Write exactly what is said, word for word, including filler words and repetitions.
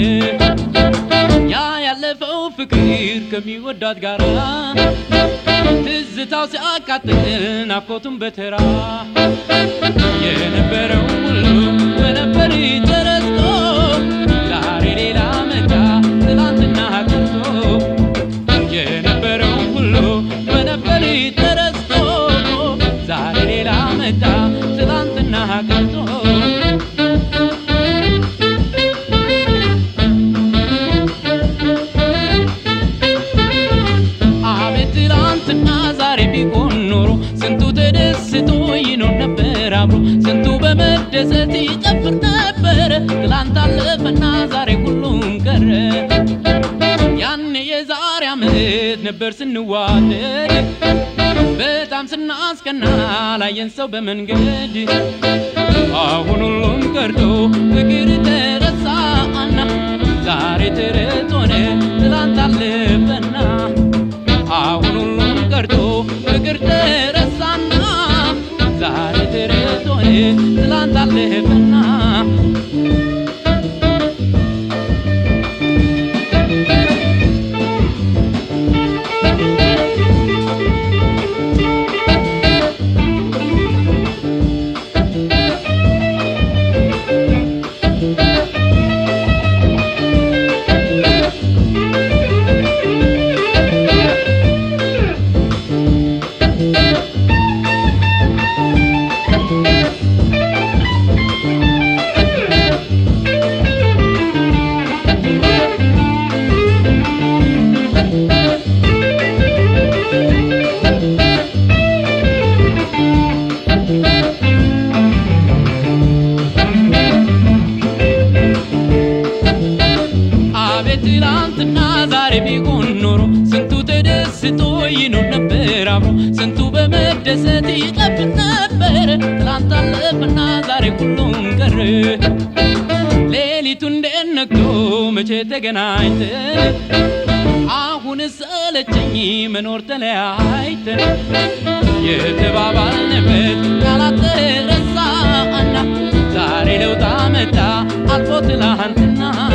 ያ ያለፈው ፍቅር ከሚወዳት ጋራ ትዝታው ሲያቃጥል ናፍቆቱን በተራ የነበረው ሁሉ በነበር ተረስቶ ዛሬ ሌላ መጣ ትላንትና ቀርቶ የነበረው ሁሉ በነበር ተረስቶ ዛሬ ሌላ መጣ ትላንትና ቀርቶ ስንቱ በመደሰት ይጨፍር ነበር ትላንት አለፈና ዛሬ ሁሉም ቀረ ያኔ የዛሬ አመት ነበር ስንዋደድ በጣም ስናስቀና ላየን ሰው በመንገድ አሁን ሁሉም ቀርቶ ፍቅር ተረሳና ዛሬ ተረት ሆነ ትላንት አለፈና አሁን ሁሉም ቀርቶ ፍቅር ተረሳና ዛሬ ተረት ሆነ ትላንት አለፈና ዛሬ ቢሆን ኖሮ ስንቱ ተደስቶ ይኖር ነበር አብሮ ስንቱ በመደሰት ይጨፍር ነበር ትላንት አለፈና ዛሬ ሁሉም ቀረ ሌሊቱ እንደነግቶ መቼ ተገናኝተን አሁን ሰለቸኝ መኖር ተለያይተን የተባባልንበት ቃላት ተረሳና ዛሬ ለውጥ መጣ አልፎ ትላንትና